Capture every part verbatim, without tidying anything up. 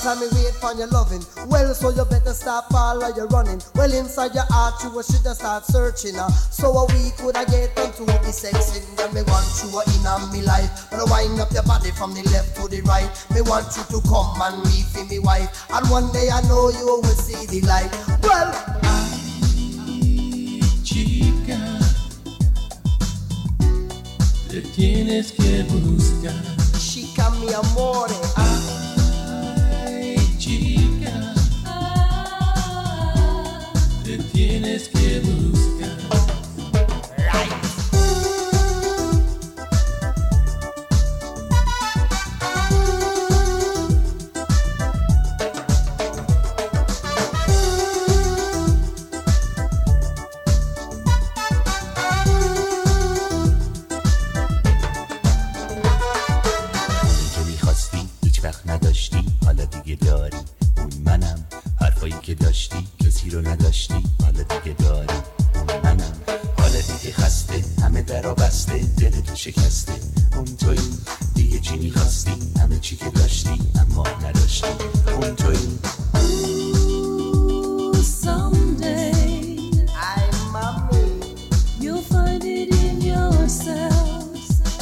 time me wait for your loving. Well, so you better stop all of your running. Well, inside your heart you should have start searching. Uh. So a we could I get into the sexing. Yeah, me want you in on me life. But wind up your body from the left to the right. Me want you to come and me for me wife. And one day I know you will see the light. Well, ay, chica, te tienes que buscar. Chica mi amore. Ay, chica, te tienes que buscar. Right. که داشتی کسی رو نداشتی حالا دیگه داری اون منم حالا دیگه خسته همه درا بسته دل تو شکسته اون تویی دیگه چی میخواستی همه چی که داشتی اما نداشتی اون تویی Someday Ay, mami. you'll find it in yourself.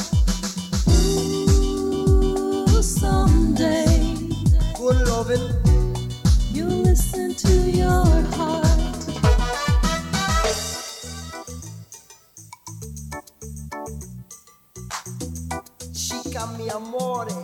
Ooh, someday Good loving. you'll listen to your heart. Chica mi amore.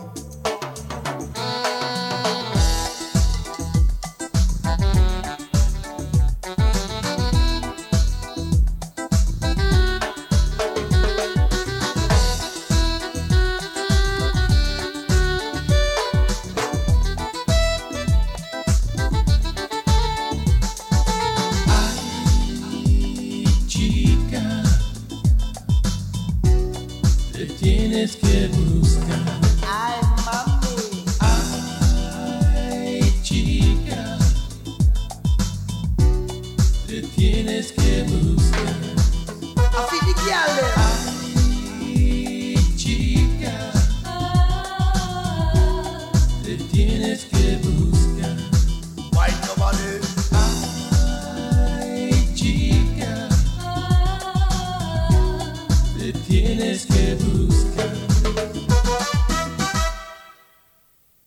Tienes que buscar. Ay, mami. Ay, chica, te tienes que buscar. I feel the girl there.